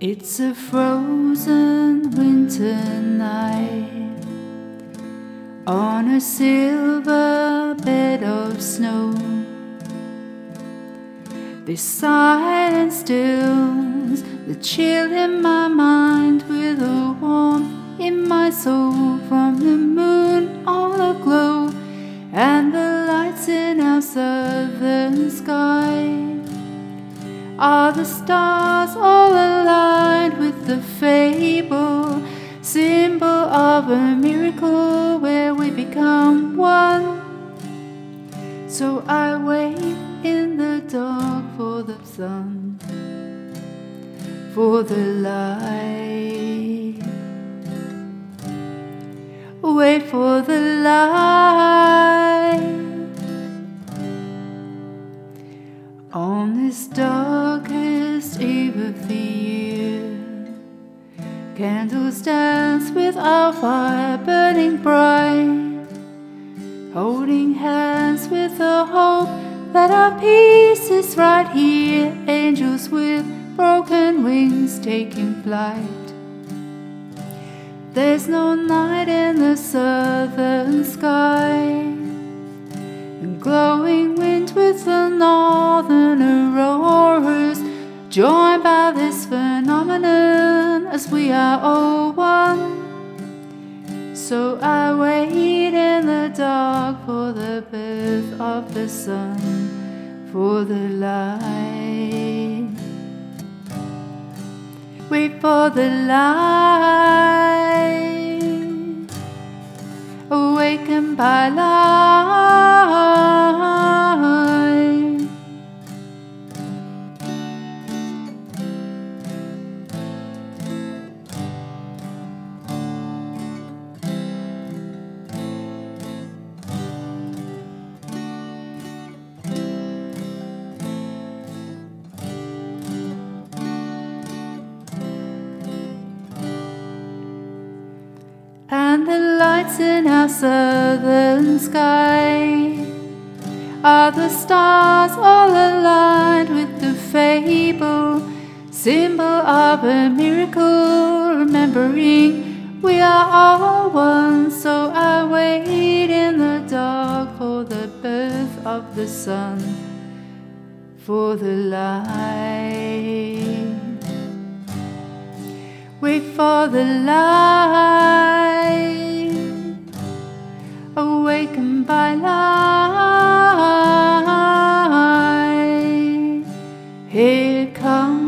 It's a frozen winter night on a silver bed of snow. This silence stills the chill in my mind with a warmth in my soul from the moon all aglow and the lights in our southern sky. Are the stars all aligned with the fable, symbol of a miracle where we become one? So I wait in the dark for the sun, for the light. Wait for the light. On this darkest eve of the year, candles dance with our fire burning bright, holding hands with the hope that our peace is right here. Angels with broken wings taking flight. There's no night in the southern sky, and glowing wind with the northern auroras, joined by this phenomenon as we are all one. So I wait in the dark for the birth of the sun, for the light. Wait for the light, awakened by light. And the lights in our southern sky are the stars all aligned with the fable, symbol of a miracle, remembering we are all one. So I wait in the dark for the birth of the sun, for the light. Wait for the light, awakened by light. Here it comes.